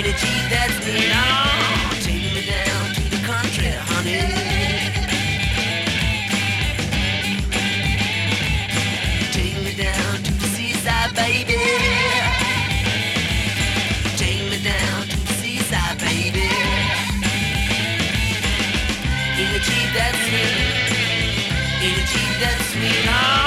In a Jeep that's neat. Oh, take me down to the country, honey. Take me down to the seaside, baby. Take me down to the seaside, baby. In a Jeep that's sweet. In a Jeep that's sweet. Oh.